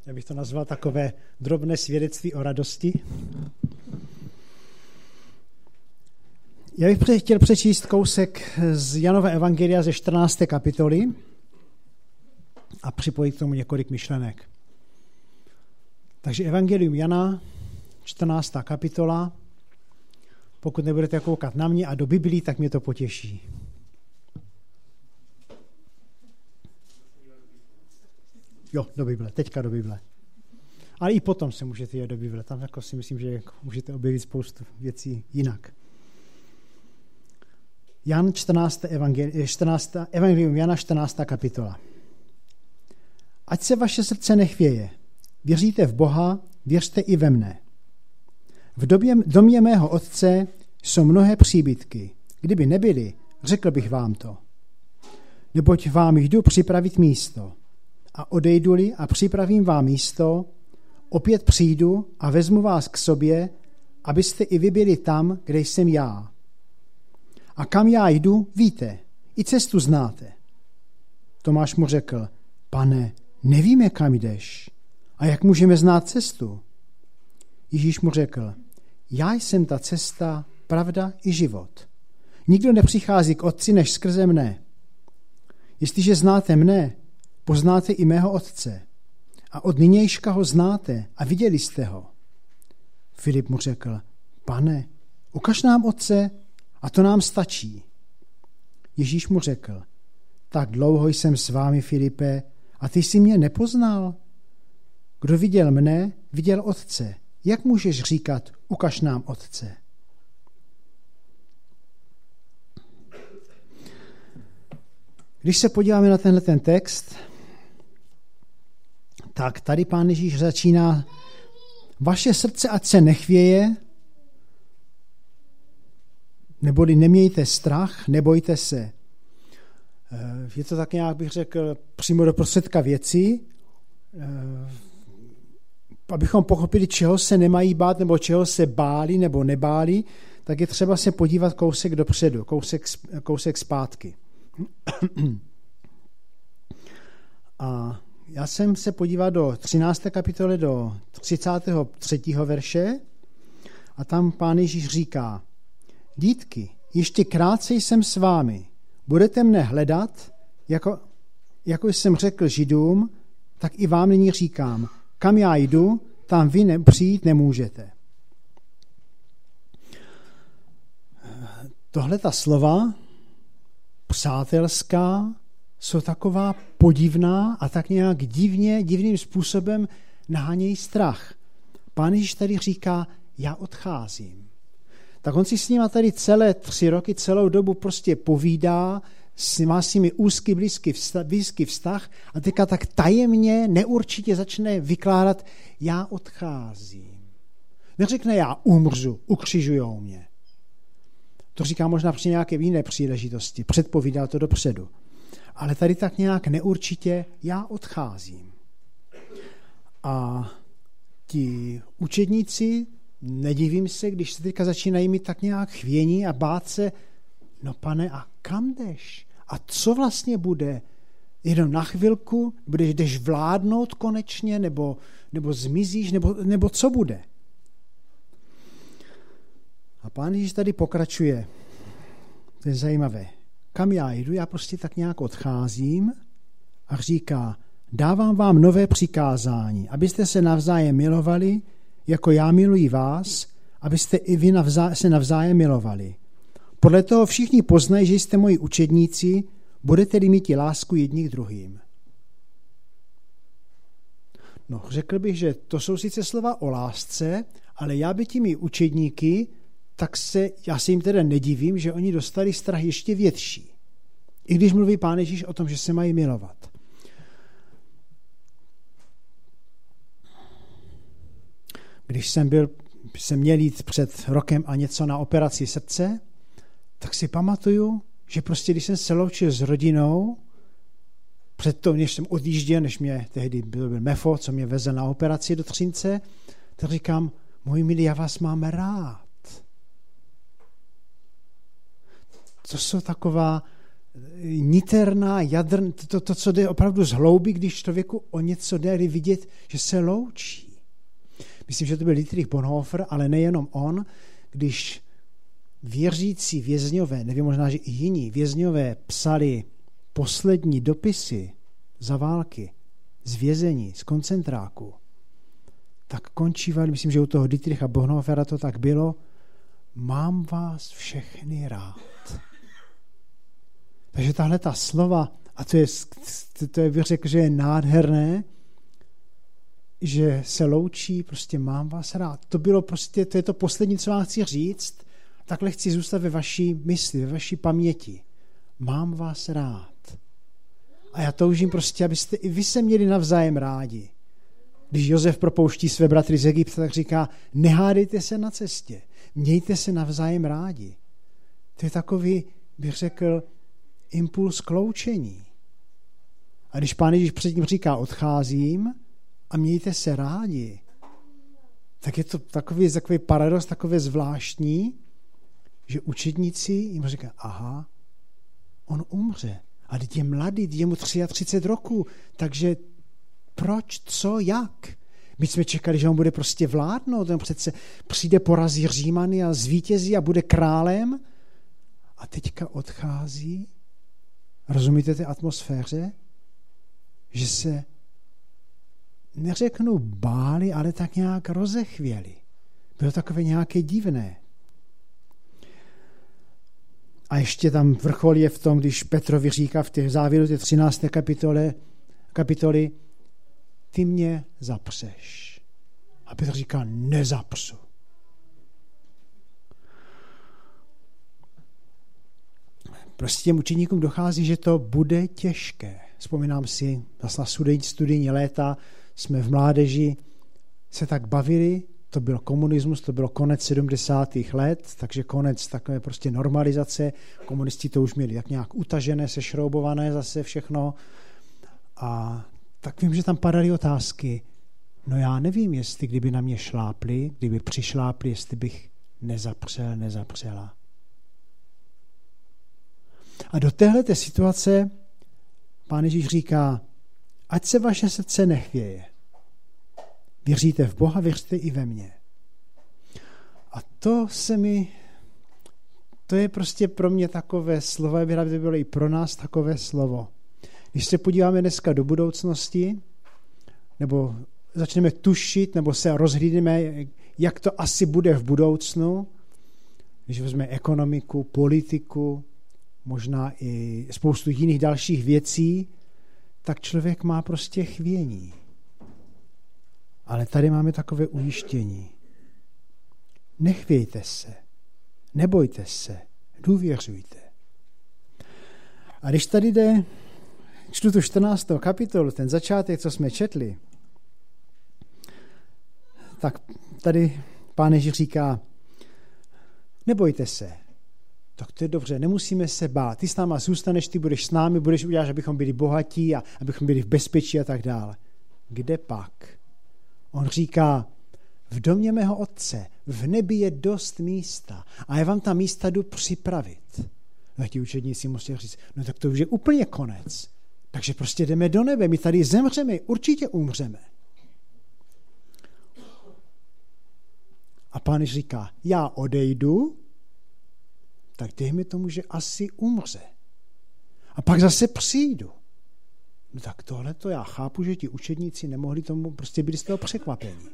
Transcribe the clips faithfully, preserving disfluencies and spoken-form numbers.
Já bych to nazval takové drobné svědectví o radosti. Já bych chtěl přečíst kousek z Janova evangelia ze čtrnácté kapitoly a připojit k tomu několik myšlenek. Takže evangelium Jana, čtrnáctá kapitola. Pokud nebudete koukat na mě a do Biblii, tak mě to potěší. Jo, do Bible, teďka do Bible. Ale i potom se můžete jít do Bible. Tam jako si myslím, že můžete objevit spoustu věcí jinak. Jan čtrnácté evangelium, čtrnácté evangelium Jana čtrnáctá kapitola. Ať se vaše srdce nechvěje. Věříte v Boha, věřte i ve mne. V době, domě mého otce jsou mnohé příbytky. Kdyby nebyly, řekl bych vám to. Neboť vám jdu připravit místo. A odejdu-li a připravím vám místo, opět přijdu a vezmu vás k sobě, abyste i vy byli tam, kde jsem já. A kam já jdu, víte, i cestu znáte. Tomáš mu řekl, Pane, nevíme, kam jdeš. A jak můžeme znát cestu? Ježíš mu řekl, já jsem ta cesta, pravda i život. Nikdo nepřichází k otci než skrze mne. Jestliže znáte mne, poznáte i mého otce. A od nynějška ho znáte a viděli jste ho. Filip mu řekl, Pane, ukaž nám otce a to nám stačí. Ježíš mu řekl, tak dlouho jsem s vámi, Filipe, a ty jsi mě nepoznal. Kdo viděl mne, viděl otce. Jak můžeš říkat, ukaž nám otce? Když se podíváme na tenhle ten text, tak tady Pán Ježíš začíná, vaše srdce ať se nechvěje, neboli nemějte strach, nebojte se. Je to tak nějak, bych řekl, přímo do prostředka věci, abychom pochopili, čeho se nemají bát, nebo čeho se báli, nebo nebáli, tak je třeba se podívat kousek dopředu, kousek, kousek zpátky. A já jsem se podíval do třinácté kapitoly, do třicátého třetího verše a tam Pán Ježíš říká, dítky, ještě krátce jsem s vámi, budete mne hledat, jako, jako jsem řekl Židům, tak i vám nyní říkám, kam já jdu, tam vy ne, přijít nemůžete. Tohle ta slova, přátelská, jsou taková podivná a tak nějak divně, divným způsobem nahánějí strach. Pán Ježíš tady říká, já odcházím. Tak on si s nima tady celé tři roky, celou dobu prostě povídá, má s nimi úzký, blízký vztah, blízký vztah a teďka tak tajemně, neurčitě začne vykládat, já odcházím. Neřekne, já umřu, ukřižujou mě. To říká možná při nějaké jiné příležitosti, předpovídá to dopředu. Ale tady tak nějak neurčitě, já odcházím. A ti učedníci, nedivím se, když se teďka začínají mít tak nějak chvění a bát se, no pane, a kam jdeš? A co vlastně bude? Jenom na chvilku? Budeš, jdeš vládnout konečně? Nebo, nebo zmizíš? Nebo, nebo co bude? A Pán Ježíš tady pokračuje. To je zajímavé. Kam já jdu? Já prostě tak nějak odcházím a říká, dávám vám nové přikázání, abyste se navzájem milovali, jako já miluji vás, abyste i vy navzá- se navzájem milovali. Podle toho všichni poznají, že jste moji učedníci, budete-li mít lásku jedni k druhým. No, řekl bych, že to jsou sice slova o lásce, ale já by těmi učedníky, tak se, já se jim teda nedivím, že oni dostali strach ještě větší. I když mluví Pán Ježíš o tom, že se mají milovat. Když jsem byl, jsem měl jít před rokem a něco na operaci srdce, tak si pamatuju, že prostě když jsem se loučil s rodinou, před to, než jsem odjížděl, než mě tehdy byl, byl Mefo, co mě vezl na operaci do Třince, tak říkám, moji milí, já vás mám rád. To jsou taková niterná, jadrn, to, to, co jde opravdu z hlouby, když člověku o něco jde vidět, že se loučí. Myslím, že to byl Dietrich Bonhoeffer, ale nejenom on, když věřící vězňové, nevím, možná, že i jiní vězňové psali poslední dopisy za války, z vězení, z koncentráku, tak končívali, myslím, že u toho Dietricha Bonhoeffera to tak bylo, mám vás všechny rád. Takže tahle ta slova, a to je, to je bych řekl, že je nádherné, že se loučí, prostě mám vás rád. To bylo prostě, to je to poslední, co vám chci říct, takhle chci zůstat ve vaší mysli, ve vaší paměti. Mám vás rád. A já toužím prostě, abyste i vy se měli navzájem rádi. Když Josef propouští své bratry z Egypta, tak říká, nehádejte se na cestě, mějte se navzájem rádi. To je takový, bych řekl, impuls k loučení. A když Pán Ježíš předtím říká, odcházím a mějte se rádi, tak je to takový, takový paradox, takové zvláštní, že učedníci jim říkají, aha, on umře. A teď je mladý, teď je mu třicet tři roku, takže proč, co, jak? My jsme čekali, že on bude prostě vládnout, on přece přijde, porazí Římany a zvítězí a bude králem a teďka odchází. Rozumíte té atmosféře? Že se neřeknu báli, ale tak nějak rozechvěli. Bylo takové nějaké divné. A ještě tam vrchol je v tom, když Petrovi říká v těch závěru té třinácté kapitole, kapitoly, ty mě zapřeš. A Petr říká, nezapřu. Prostě těm učeníkům dochází, že to bude těžké. Vzpomínám si, zase studijní léta, jsme v mládeži se tak bavili, to byl komunismus, to bylo konec sedmdesátých let, takže konec takové prostě normalizace. Komunisti to už měli jak nějak utažené, sešroubované zase všechno. A tak vím, že tam padaly otázky. No já nevím, jestli kdyby na mě šlápli, kdyby přišlápli, jestli bych nezapřel, nezapřela. A do téhleté situace Pán Ježíš říká, ať se vaše srdce nechvěje. Věříte v Boha, věřte i ve mně. A to se mi, to je prostě pro mě takové slovo, aby to bylo i pro nás takové slovo. Když se podíváme dneska do budoucnosti, nebo začneme tušit, nebo se rozhlídneme, jak to asi bude v budoucnu, když vezmeme ekonomiku, politiku, možná i spoustu jiných dalších věcí, tak člověk má prostě chvění. Ale tady máme takové ujištění. Nechvějte se, nebojte se, důvěřujte. A když tady jde, čtu tu čtrnáctou kapitolu, ten začátek, co jsme četli, tak tady Pán Ježíš říká, nebojte se, tak to je dobře, nemusíme se bát. Ty s náma zůstaneš, ty budeš s námi, budeš udělat, abychom byli bohatí a abychom byli v bezpečí a tak dále. Kde pak? On říká, v domě mého otce, v nebi je dost místa a já vám ta místa jdu připravit. No ti učedníci musí říct, no tak to už je úplně konec. Takže prostě jdeme do nebe, my tady zemřeme, určitě umřeme. A Pán říká, já odejdu, tak dejme tomu, že asi umře. A pak zase přijdu. No tak tohle to já chápu, že ti učedníci nemohli tomu prostě být z toho překvapení.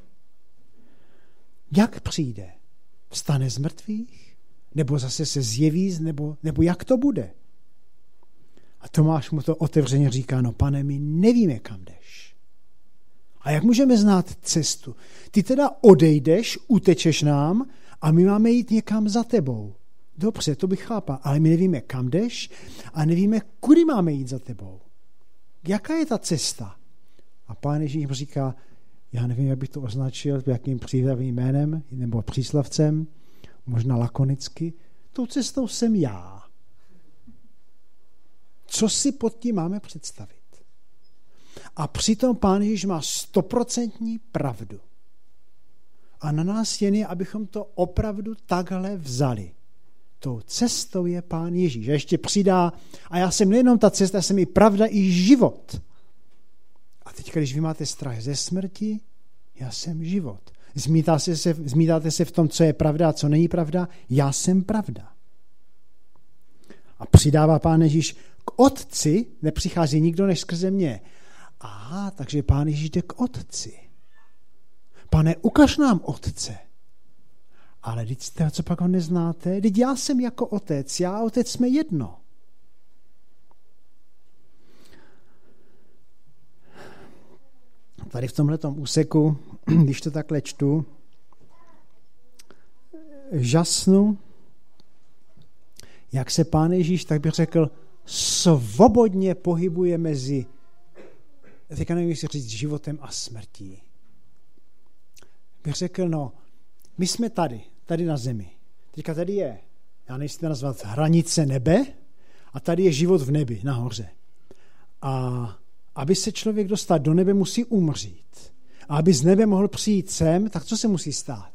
Jak přijde? Vstane z mrtvých? Nebo zase se zjeví? Nebo, nebo jak to bude? A Tomáš mu to otevřeně říká, no pane, my nevíme, kam jdeš. A jak můžeme znát cestu? Ty teda odejdeš, utečeš nám a my máme jít někam za tebou. Dobře, to bych chápal, ale my nevíme, kam jdeš a nevíme, kudy máme jít za tebou. Jaká je ta cesta? A Pán Ježíš jim říká, já nevím, jak bych to označil, jakým přídavným jménem nebo příslavcem, možná lakonicky, tou cestou jsem já. Co si pod tím máme představit? A přitom Pán Ježíš má stoprocentní pravdu. A na nás jen je, abychom to opravdu takhle vzali. tou cestou je Pán Ježíš. A ještě přidá, a já jsem nejenom ta cesta, já jsem i pravda, i život. A teď, když vy máte strach ze smrti, já jsem život. Zmítáte se, zmítáte se v tom, co je pravda a co není pravda, já jsem pravda. A přidává Pán Ježíš, k Otci nepřichází nikdo než skrze mě. Aha, takže Pán Ježíš jde k Otci. Pane, ukaž nám Otce. Ale teď jste, co pak ho neznáte? Teď já jsem jako Otec, já a Otec jsme jedno. Tady v tomhletom úseku, když to takhle čtu, žasnu, jak se Pán Ježíš, tak bych řekl, svobodně pohybuje mezi, teďka nevím, jestli říct, životem a smrtí. Bych řekl, no, my jsme tady, tady na zemi. Teďka tady je, já nejsem to nazvat hranice nebe, a tady je život v nebi, nahoře. A aby se člověk dostal do nebe, musí umřít. A aby z nebe mohl přijít sem, tak co se musí stát?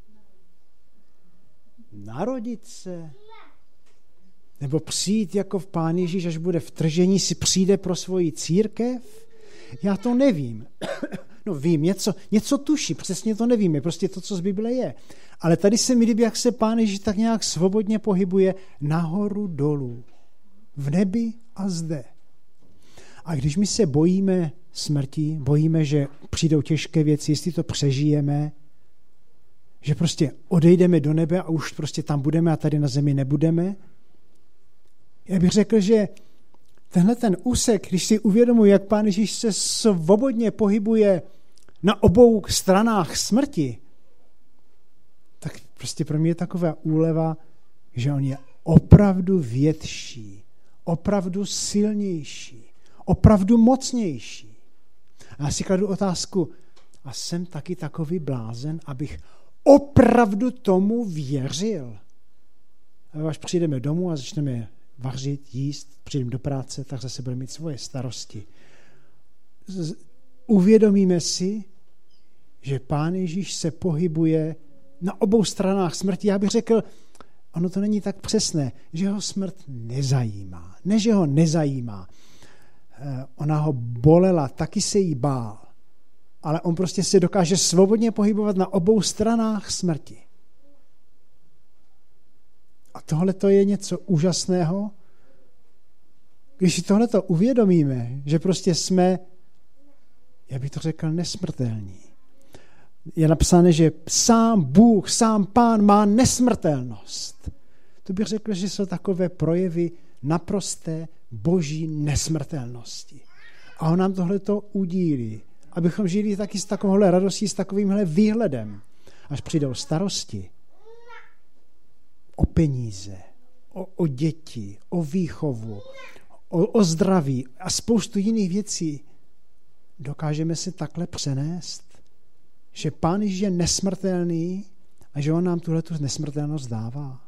Narodit se. Nebo přijít jako v Pán Ježíš, až bude v tržení, si přijde pro svoji církev? Já to nevím. No vím, něco, něco tuší, přesně to nevíme, prostě to, co z Bible je. Ale tady se mi líbí, jak se Pán Ježíš tak nějak svobodně pohybuje nahoru dolů. V nebi a zde. A když my se bojíme smrti, bojíme, že přijdou těžké věci, jestli to přežijeme, že prostě odejdeme do nebe a už prostě tam budeme a tady na zemi nebudeme, já bych řekl, že tenhle ten úsek, když si uvědomuji, jak Pán Ježíš se svobodně pohybuje na obou stranách smrti, tak prostě pro mě je taková úleva, že on je opravdu větší, opravdu silnější, opravdu mocnější. A já si kladu otázku, a jsem taky takový blázen, abych opravdu tomu věřil. A až přijdeme domů a začneme vařit, jíst, přijdeme do práce, tak zase budeme mít svoje starosti. Uvědomíme si, že Pán Ježíš se pohybuje na obou stranách smrti. Já bych řekl, ono to není tak přesné, že ho smrt nezajímá. Ne, že ho nezajímá. Ona ho bolela, taky se jí bál. Ale on prostě se dokáže svobodně pohybovat na obou stranách smrti. A tohle to je něco úžasného. Když si tohle to uvědomíme, že prostě jsme, já bych to řekl, nesmrtelní. Je napsáno, že sám Bůh, sám Pán má nesmrtelnost. To bych řekl, že jsou takové projevy naprosté boží nesmrtelnosti. A on nám tohleto udílí, abychom žili taky s takovouhle radostí, s takovýmhle výhledem. Až přijdou starosti, o peníze, o, o děti, o výchovu, o, o zdraví a spoustu jiných věcí, dokážeme si takhle přenést, že Pán Ježíš je nesmrtelný a že on nám tuhletu nesmrtelnost dává.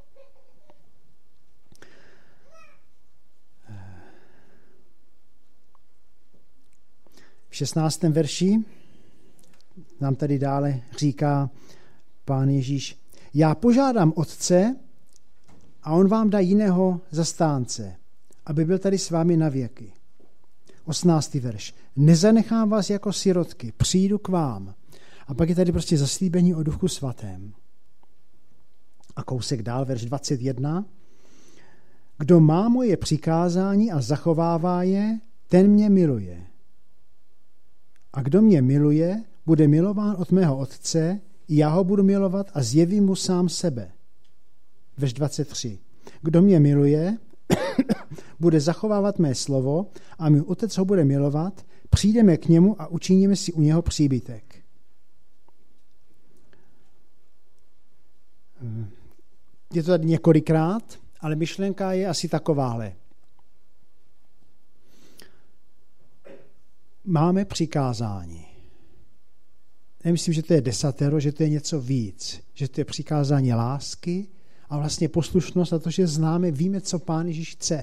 V šestnáctém verši nám tady dále říká Pán Ježíš, já požádám Otce a on vám dá jiného zastánce, aby byl tady s vámi na věky. osmnáctý verš. Nezanechám vás jako sirotky, přijdu k vám. A pak je tady prostě zaslíbení o Duchu Svatém. A kousek dál, verš dvacet jedna. Kdo má moje přikázání a zachovává je, ten mě miluje. A kdo mě miluje, bude milován od mého Otce, i já ho budu milovat a zjevím mu sám sebe. Verš dvacet tři. Kdo mě miluje, bude zachovávat mé slovo a můj Otec ho bude milovat, přijdeme k němu a učiníme si u něho příbytek. Je to tady několikrát, ale myšlenka je asi takováhle. Máme přikázání. Nemyslím, že to je desatero, že to je něco víc. Že to je přikázání lásky a vlastně poslušnost a to, že známe, víme, co Pán Ježíš chce.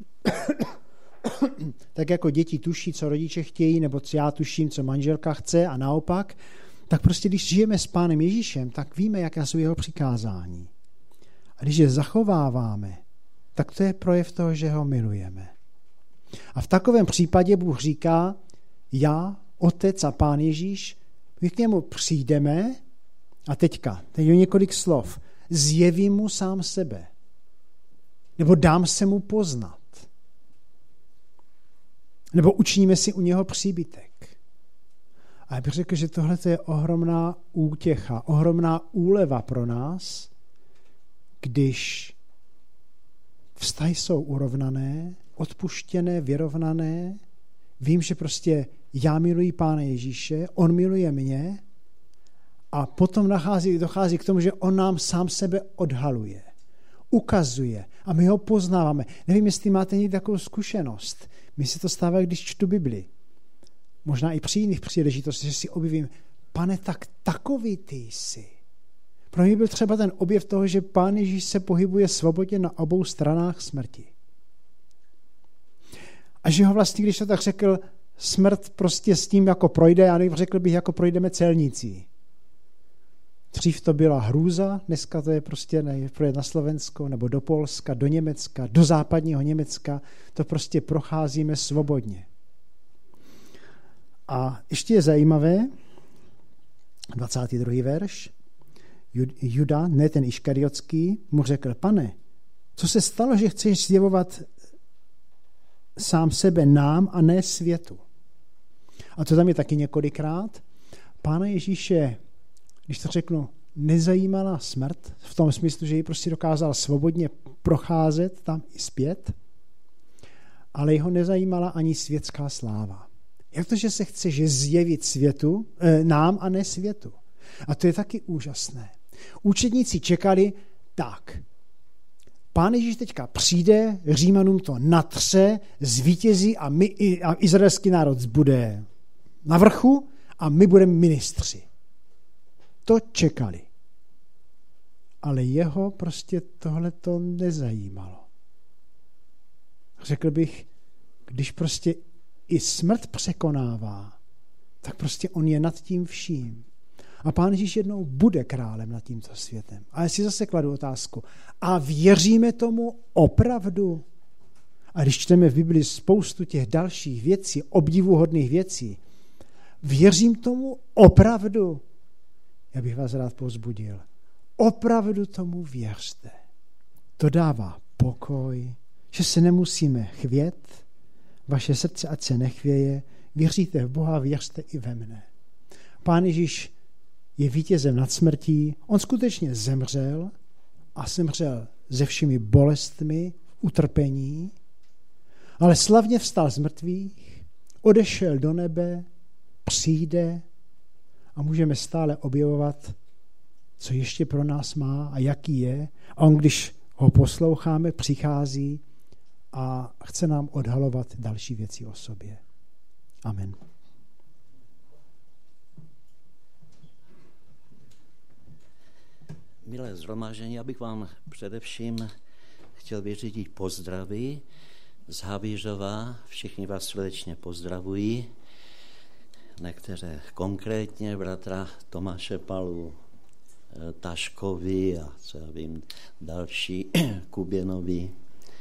Tak jako děti tuší, co rodiče chtějí, nebo co já tuším, co manželka chce a naopak, tak prostě když žijeme s Pánem Ježíšem, tak víme, jaká jsou jeho přikázání. A když je zachováváme, tak to je projev toho, že ho milujeme. A v takovém případě Bůh říká, já, Otec a Pán Ježíš, my k němu přijdeme a teďka, teď je několik slov, zjevím mu sám sebe. Nebo dám se mu poznat. Nebo učiníme si u něho příbytek. A já bych řekl, že tohle je ohromná útěcha, ohromná úleva pro nás, když vztahy jsou urovnané, odpuštěné, vyrovnané. Vím, že prostě já miluji Pána Ježíše, on miluje mě a potom nachází, dochází k tomu, že on nám sám sebe odhaluje, ukazuje a my ho poznáváme. Nevím, jestli máte někdy takovou zkušenost. Mně se to stává, když čtu Bibli. Možná i při jiných příležitostech, že si objevím, Pane, tak takový ty jsi. Pro mě byl třeba ten objev toho, že Pán Ježíš se pohybuje svobodně na obou stranách smrti. A že ho vlastně, když to tak řekl, smrt prostě s tím jako projde, já řekl bych, jako projdeme celnící. Dřív to byla hrůza, dneska to je prostě projet na Slovensko, nebo do Polska, do Německa, do západního Německa, to prostě procházíme svobodně. A ještě je zajímavé, dvacátý druhý verš, Juda, ne ten Iškariotský, mu řekl, Pane, co se stalo, že chceš zjevovat sám sebe nám a ne světu? A to tam je taky několikrát. Pána Ježíše, když to řeknu, nezajímala smrt, v tom smyslu, že ji prostě dokázal svobodně procházet tam i zpět, ale jeho nezajímala ani světská sláva. Jak to, že se chceš zjevit světu, eh, nám a ne světu? A to je taky úžasné. Učedníci čekali, tak, Pán Ježíš teďka přijde, Římanům to natře, zvítězí a, my, a izraelský národ bude na vrchu a my budeme ministři. To čekali. Ale jeho prostě tohle to nezajímalo. Řekl bych, když prostě i smrt překonává, tak prostě on je nad tím vším. A Pán Ježíš jednou bude králem nad tímto světem. A já si zase kladu otázku. A věříme tomu opravdu? A když čteme v Biblii spoustu těch dalších věcí, obdivuhodných věcí, věřím tomu opravdu? Já bych vás rád povzbudil. Opravdu tomu věřte. To dává pokoj, že se nemusíme chvět, vaše srdce ať se nechvěje, věříte v Boha, věřte i ve mne. Pán Ježíš je vítězem nad smrtí, on skutečně zemřel a zemřel se všemi bolestmi, utrpení, ale slavně vstal z mrtvých, odešel do nebe, přijde a můžeme stále objevovat, co ještě pro nás má a jaký je. A on, když ho posloucháme, přichází a chce nám odhalovat další věci o sobě. Amen. Milé shromáždění, já bych vám především chtěl vyřídit pozdravy z Havířova. Všichni vás srdečně pozdravují. Některé konkrétně bratra Tomáše Palu, Taškovi a co já vím, další Kuběnovi.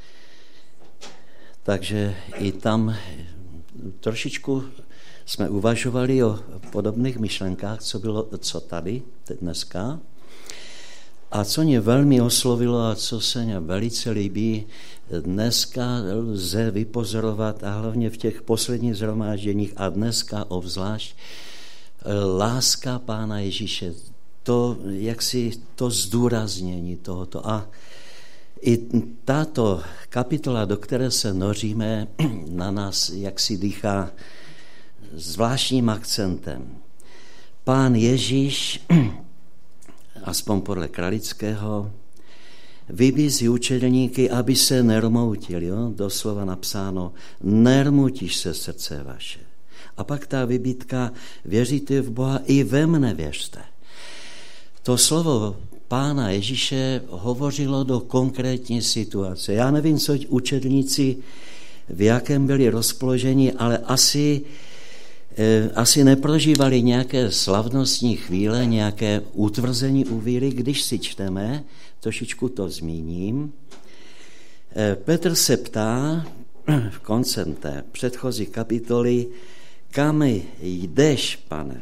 Takže i tam trošičku jsme uvažovali o podobných myšlenkách, co bylo, co tady dneska. A co mě velmi oslovilo a co se mě velice líbí, dneska lze vypozorovat a hlavně v těch posledních shromážděních a dneska obzvlášť láska Pána Ježíše, to, jak si to zdůraznění tohoto. A i tato kapitola, do které se noříme, na nás jaksi dýchá zvláštním akcentem. Pán Ježíš, aspoň podle Kralického, vybízí učedníky, aby se nermoutili. Jo? Doslova napsáno, nermutíš se srdce vaše. A pak ta vybídka, věříte v Boha, i ve mne věřte. To slovo Pána Ježíše hovořilo do konkrétní situace. Já nevím, co učedníci, v jakém byli rozpoložení, ale asi, eh, asi neprožívali nějaké slavnostní chvíle, nějaké utvrzení u víry, když si čteme trošičku to zmíním. Petr se ptá v koncem té předchozí kapitoly, kam jdeš, Pane?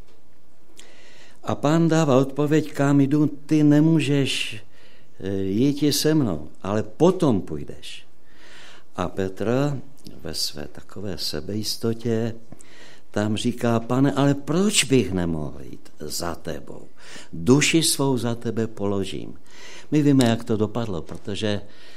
A Pán dává odpověď, kam jdu, ty nemůžeš jít se mnou, ale potom půjdeš. A Petr ve své takové sebejistotě tam říká, Pane, ale proč bych nemohl jít za tebou? Duši svou za tebe položím. My víme, jak to dopadlo, protože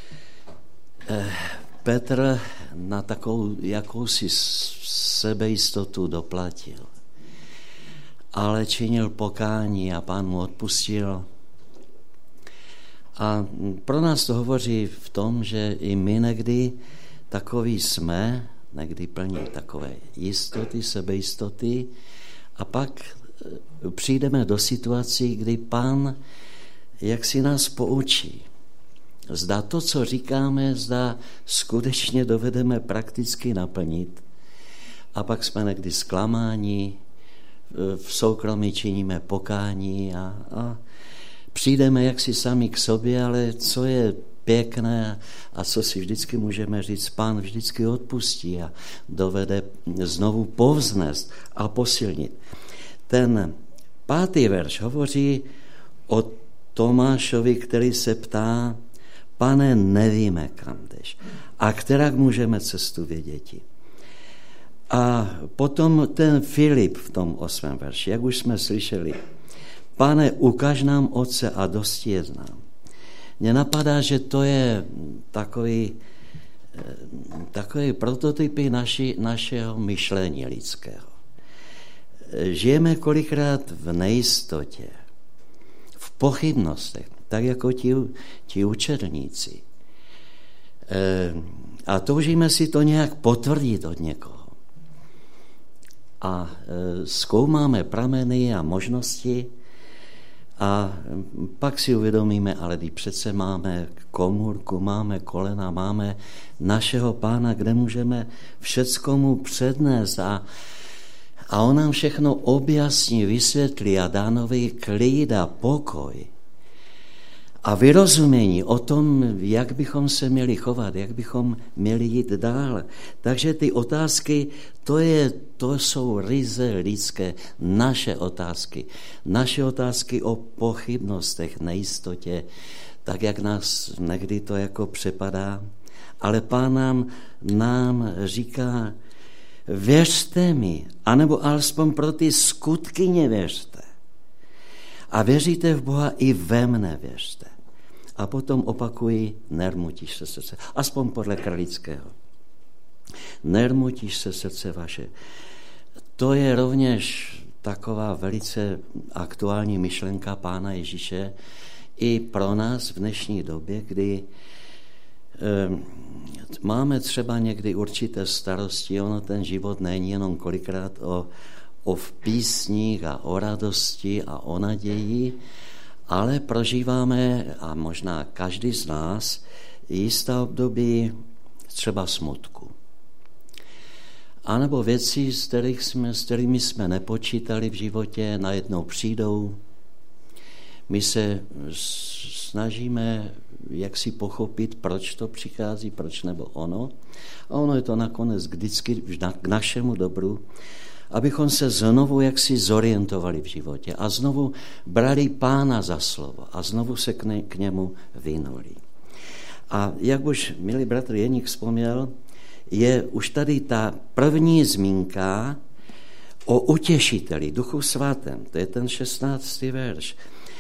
Petr na takovou jakousi sebejistotu doplatil. Ale činil pokání a Pán mu odpustil. A pro nás to hovoří v tom, že i my někdy takový jsme, někdy plní takové jistoty, sebejistoty a pak přijdeme do situací, kdy Pán jak si nás poučí. Zda to, co říkáme, zda skutečně dovedeme prakticky naplnit a pak jsme někdy zklamáni, v soukromí činíme pokání a, a přijdeme jaksi sami k sobě, ale co je pěkné a co si vždycky můžeme říct, Pán vždycky odpustí a dovede znovu povznést a posilnit. Ten pátý verš hovoří o Tomášovi, který se ptá, Pane, nevíme, kam jdeš. A kterak můžeme cestu věděti? A potom ten Filip v tom osmém verši, jak už jsme slyšeli, Pane, ukaž nám Otce a dosti je znám. Mně napadá, že to je takový, takový prototypy naši, našeho myšlení lidského. Žijeme kolikrát v nejistotě, v pochybnostech, tak jako ti, ti učedníci. A toužíme si to nějak potvrdit od někoho. A zkoumáme prameny a možnosti a pak si uvědomíme, ale když přece máme komůrku, máme kolena, máme našeho Pána, kde můžeme všecko mu přednést a, a on nám všechno objasní, vysvětlí a dá nový klid a pokoj a vyrozumění o tom, jak bychom se měli chovat, jak bychom měli jít dál. Takže ty otázky, to, je, to jsou ryze lidské, naše otázky. Naše otázky o pochybnostech, nejistotě, tak jak nás někdy to jako přepadá. Ale Pán nám, nám říká, věřte mi, anebo alespoň pro ty skutky nevěřte. A věříte v Boha, i ve mne věřte. A potom opakuji, nermutíš se srdce. Aspoň podle Kralického. Nermutíš se srdce vaše. To je rovněž taková velice aktuální myšlenka Pána Ježíše i pro nás v dnešní době, kdy eh, máme třeba někdy určité starosti, ono ten život není jenom kolikrát o, o v písních a o radosti a o naději, ale prožíváme, a možná každý z nás, jistá období třeba smutku. A nebo věci, s, kterých jsme, s kterými jsme nepočítali v životě, najednou přijdou. My se snažíme jak si pochopit, proč to přichází, proč nebo ono. A ono je to nakonec vždycky k našemu dobru, abychom se znovu jaksi zorientovali v životě a znovu brali Pána za slovo a znovu se k, ne, k němu vynuli. A jak už milý bratr Jeník vzpomněl, je už tady ta první zmínka o utěšiteli, Duchu svatém, to je ten šestnáctý verš.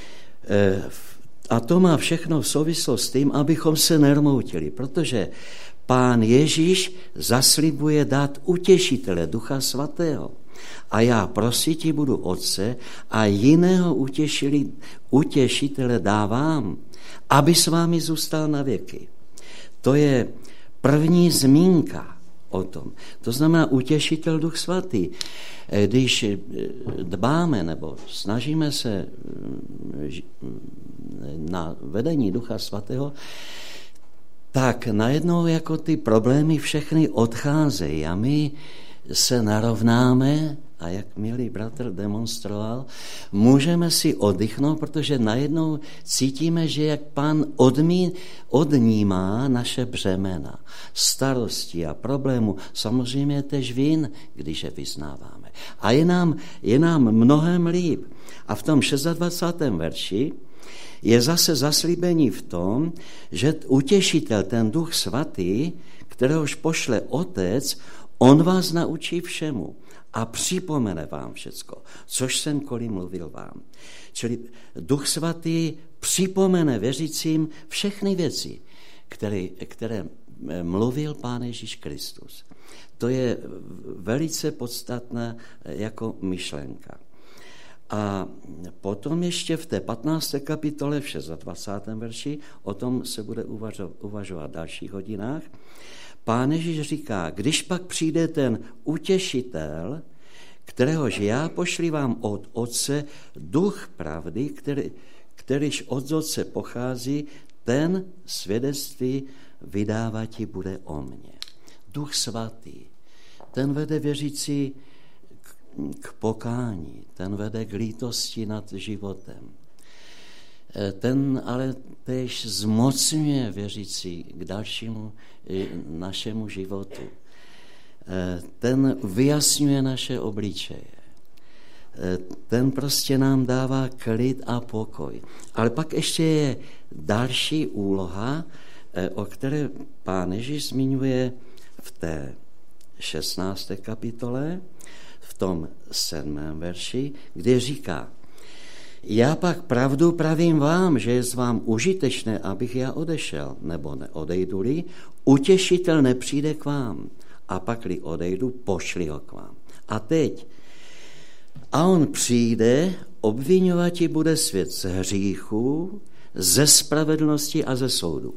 A to má všechno v souvislosti s tím, abychom se nermoutili, protože Pán Ježíš zaslibuje dát utěšitele, Ducha svatého. A já prositi budu Otce a jiného utěšili, utěšitele dávám, aby s vámi zůstal na věky. To je první zmínka o tom. To znamená utěšitel, Duch svatý. Když dbáme nebo snažíme se na vedení Ducha svatého, tak najednou jako ty problémy všechny odcházejí a my se narovnáme A jak milý bratr demonstroval, můžeme si oddychnout, protože najednou cítíme, že jak Pán odmí, odnímá naše břemena, starosti a problémů. Samozřejmě tež vin, když je vyznáváme. A je nám, je nám mnohem líp. A v tom dvacátém šestém verši je zase zaslíbení v tom, že utěšitel, ten Duch Svatý, kteréhož pošle Otec, on vás naučí všemu a připomene vám všecko, což jsem koli mluvil vám. Čili Duch Svatý připomene věřícím všechny věci, které, které mluvil Pán Ježíš Kristus. To je velice podstatná jako myšlenka. A potom ještě v té patnácté kapitole v dvacátém šestém verši, o tom se bude uvažovat v dalších hodinách, Pán Ježíš říká, když pak přijde ten utěšitel, kteréhož já pošlívám od Otce, Duch pravdy, který, kterýž od Otce pochází, ten svědectví vydávatí bude o mně. Duch Svatý, ten vede věřící k pokání, ten vede k lítosti nad životem. Ten ale též zmocňuje věřící k dalšímu našemu životu. Ten vyjasňuje naše obličeje. Ten prostě nám dává klid a pokoj. Ale pak ještě je další úloha, o které Pán Ježíš zmiňuje v té šestnácté kapitole, v tom sedmém verši, kde říká, já pak pravdu pravím vám, že je vám užitečné, abych já odešel, nebo neodejdu-li, utěšitel nepřijde k vám. A pak-li odejdu, pošli ho k vám. A teď, a on přijde, obviňovati bude svět z hříchu, ze spravedlnosti a ze soudu.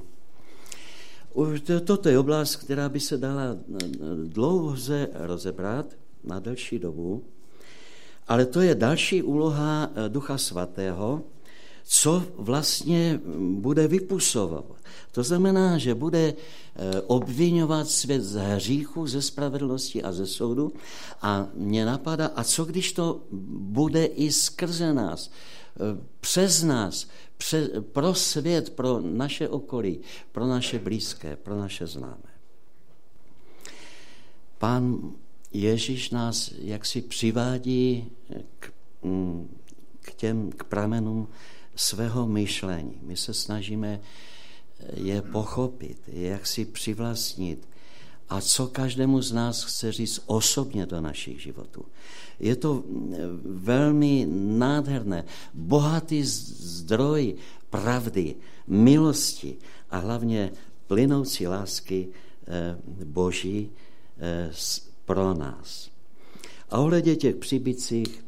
Toto je oblast, která by se dala dlouze rozebrat na delší dobu, ale to je další úloha Ducha Svatého, co vlastně bude vypůsobovat. To znamená, že bude obviňovat svět z hříchu, ze spravedlnosti a ze soudu. A mě napadá, a co když to bude i skrze nás, přes nás, přes, pro svět, pro naše okolí, pro naše blízké, pro naše známé. Pán Ježíš nás jaksi přivádí k, k těm k pramenům svého myšlení. My se snažíme je pochopit, je jaksi přivlastnit. A co každému z nás chce říct osobně do našich životů. Je to velmi nádherné, bohatý zdroj pravdy, milosti a hlavně plynoucí lásky Boží pro nás. A ohledně těch příbytcích,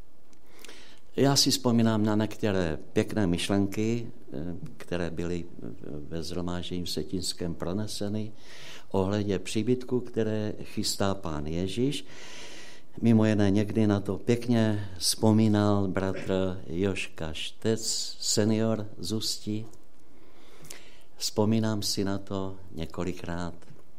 já si vzpomínám na některé pěkné myšlenky, které byly ve shromáždění v Setínském proneseny, ohledně příbytku, které chystá Pán Ježíš. Mimo jiné někdy na to pěkně vzpomínal bratr Joška Štec, senior z Ústí. Vzpomínám si na to několikrát.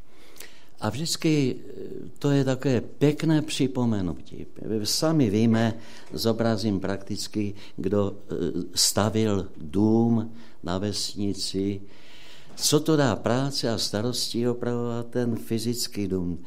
A vždycky to je takové pěkné připomenutí. Sami víme, zobrazím prakticky, kdo stavil dům na vesnici, co to dá práce a starosti opravovat ten fyzický dům,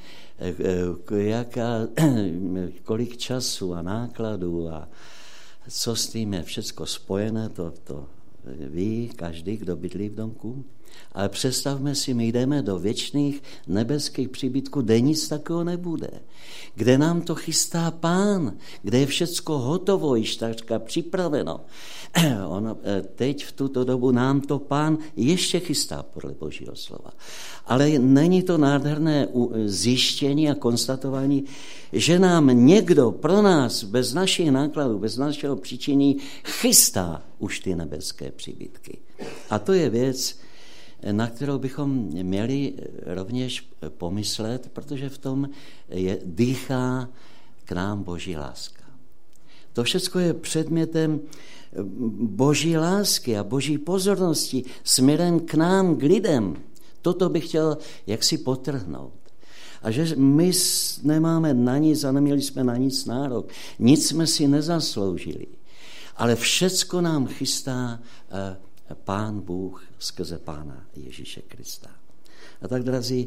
jaká, kolik času a nákladů a co s tím je všecko spojené, to, to ví každý, kdo bydlí v domku. Ale představme si, my jdeme do věčných nebeských příbytků, kde nic takového nebude. Kde nám to chystá Pán, kde je všecko hotovo, již takřka připraveno. On, teď v tuto dobu nám to Pán ještě chystá podle Božího slova. Ale není to nádherné zjištění a konstatování, že nám někdo pro nás bez našich nákladů, bez našeho přičinění chystá už ty nebeské příbytky. A to je věc, na kterou bychom měli rovněž pomyslet, protože v tom je, dýchá k nám Boží láska. To všechno je předmětem Boží lásky a Boží pozornosti směrem k nám, k lidem. Toto bych chtěl jaksi podtrhnout. A že my nemáme na nic a neměli jsme na nic nárok. Nic jsme si nezasloužili. Ale všecko nám chystá Pán Bůh skrze Pána Ježíše Krista. A tak, drazí,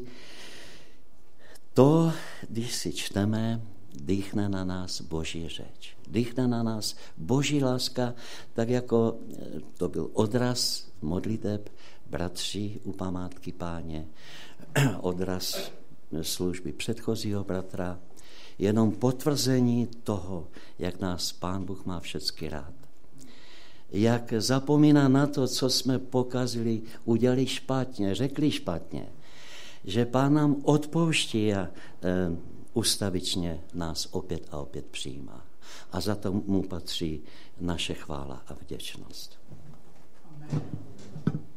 to, když si čteme, dýchne na nás Boží řeč. Dýchne na nás Boží láska, tak jako to byl odraz modliteb bratří u památky Páně, odraz služby předchozího bratra, jenom potvrzení toho, jak nás Pán Bůh má všecky rád. Jak zapomíná na to, co jsme pokazili, udělali špatně, řekli špatně, že Pán nám odpouští a e, ustavičně nás opět a opět přijímá. A za to mu patří naše chvála a vděčnost. Amen.